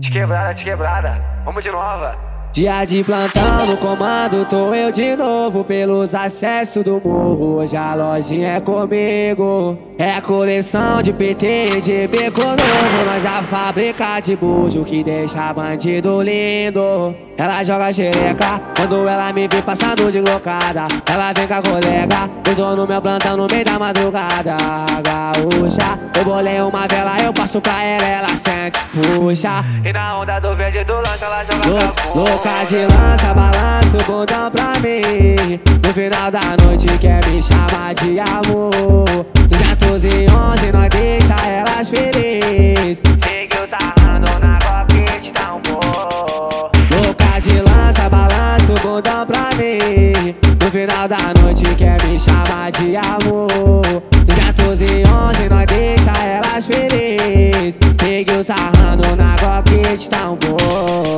De quebrada, vamos de nova. Dia de plantão no comando, tô eu de novo pelos acessos do morro. Hoje a lojinha é comigo. É coleção de PT, de beco novo. Nós já fabrica de bujo que deixa bandido lindo. Ela joga xereca quando ela me vê passando de locada. Ela vem com a colega, eu tô no meu plantão no meio da madrugada. Gaúcha, eu bolei uma vela, eu passo pra ela sente, puxa. E na onda do verde do lanche ela joga Louca de lança, balança o bundão pra mim. No final da noite quer me chamar de amor. 211 nós deixa elas felizes. Cheguei sarrando na coquete, dá um pô. Louca de lança, balança o bundão pra mim. No final da noite quer me chamar de amor. 211 nós deixa elas felizes. Cheguei sarrando na coquete, dá um pô.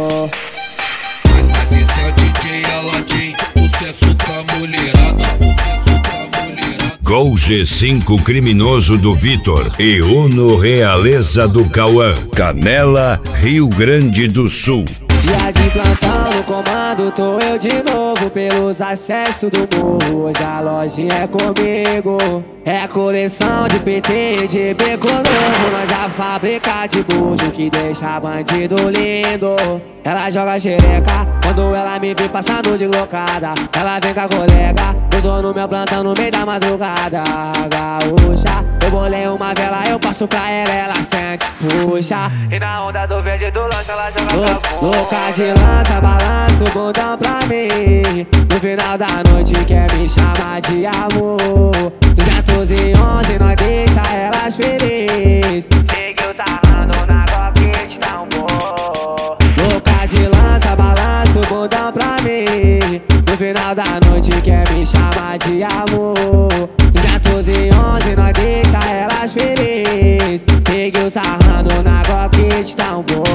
Gol G5 criminoso do Vitor e Uno Realeza do Cauã. Canela, Rio Grande do Sul. Dia de plantão no comando, tô eu de novo pelos acessos do morro. Hoje a lojinha é comigo. É coleção de PT, de beco novo. Nós já fabrica de bujo que deixa bandido lindo. Ela joga xereca quando ela me vê passando de locada. Ela vem com a colega, eu tô no meu plantão no meio da madrugada. Gaúcha, eu bolei uma vela, eu passo pra ela sente, puxa. E na onda do verde do lanche ela joga Louca de lança, balança o bundão pra mim. No final da noite quer me chamar de amor. 211 nós deixa elas felizes. Cheguei sarrando na coquete, dá um pô. Louca de lança, balança o bundão pra mim. No final da noite quer me chamar de amor. 211 nós deixa elas felizes. Cheguei sarrando na coquete, dá um pô.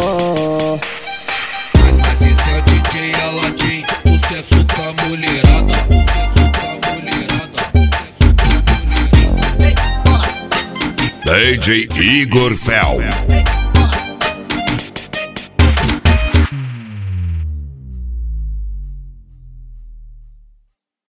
Mas esse é o DJ Aladim, sucesso com a mulherada. DJ Igor Fel.